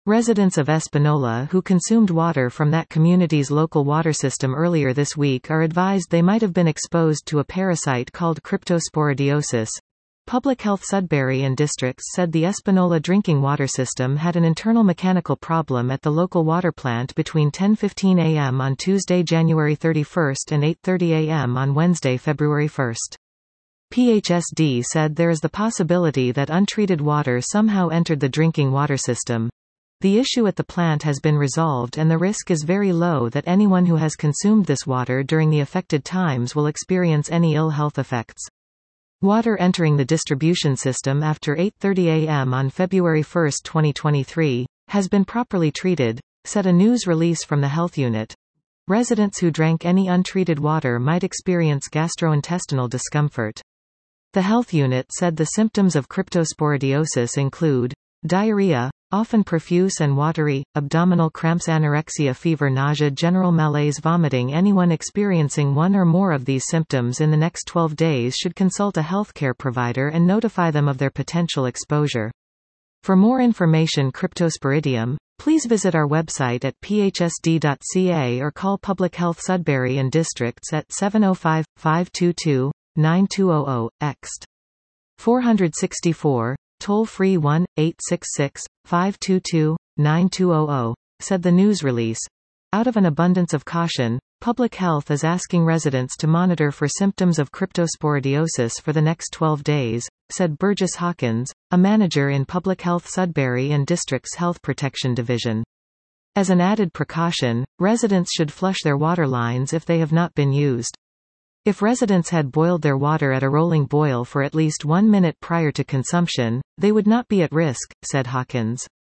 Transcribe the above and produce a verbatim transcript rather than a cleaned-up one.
Residents of Espanola who consumed water from that community's local water system earlier this week are advised they might have been exposed to a parasite called cryptosporidiosis. Public Health Sudbury and Districts said the Espanola drinking water system had an internal mechanical problem at the local water plant between ten fifteen a m on Tuesday, January thirty-first and eight thirty a m on Wednesday, February first. P H S D said there is the possibility that untreated water somehow entered the drinking water system. The issue at the plant has been resolved and the risk is very low that anyone who has consumed this water during the affected times will experience any ill health effects. Water entering the distribution system after eight thirty a m on February first, twenty twenty-three, has been properly treated, said a news release from the health unit. Residents who drank any untreated water might experience gastrointestinal discomfort. The health unit said the symptoms of cryptosporidiosis include diarrhea, often profuse and watery, abdominal cramps, anorexia, fever, nausea, general malaise, vomiting. Anyone experiencing one or more of these symptoms in the next twelve days should consult a healthcare provider and notify them of their potential exposure. For more information cryptosporidium, please visit our website at p h s d dot c a or call Public Health Sudbury and Districts at seven oh five, five two two, nine two zero zero, ext. four sixty-four, toll-free one, eight six six, five two two, nine two zero zero, said the news release. Out of an abundance of caution, Public Health is asking residents to monitor for symptoms of cryptosporidiosis for the next twelve days, said Burgess Hawkins, a manager in Public Health Sudbury and Districts Health Protection Division. As an added precaution, residents should flush their water lines if they have not been used. If residents had boiled their water at a rolling boil for at least one minute prior to consumption, they would not be at risk, said Hawkins.